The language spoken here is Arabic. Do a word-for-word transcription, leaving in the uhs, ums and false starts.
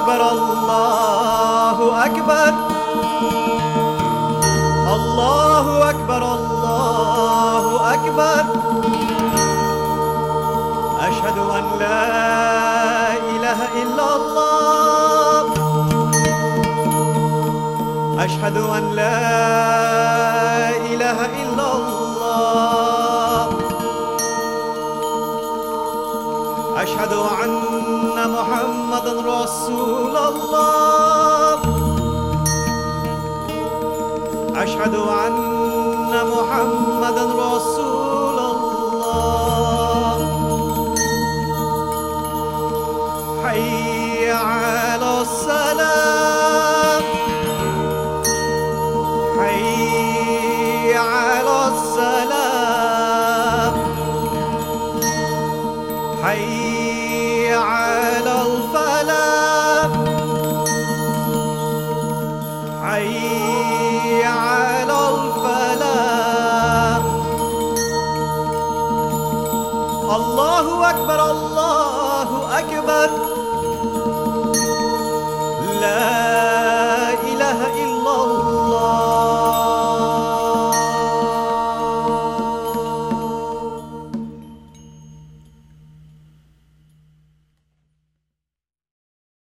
أكبر الله أكبر الله أكبر الله أكبر أشهد أن لا إله إلا الله أشهد أن لا إله إلا الله أشهد أن محمدًا رسول الله أشهد أن محمدًا رسول الله حي على الصلاة حي على الصلاة حي على الفلاح حي على الفلاح الله أكبر الله أكبر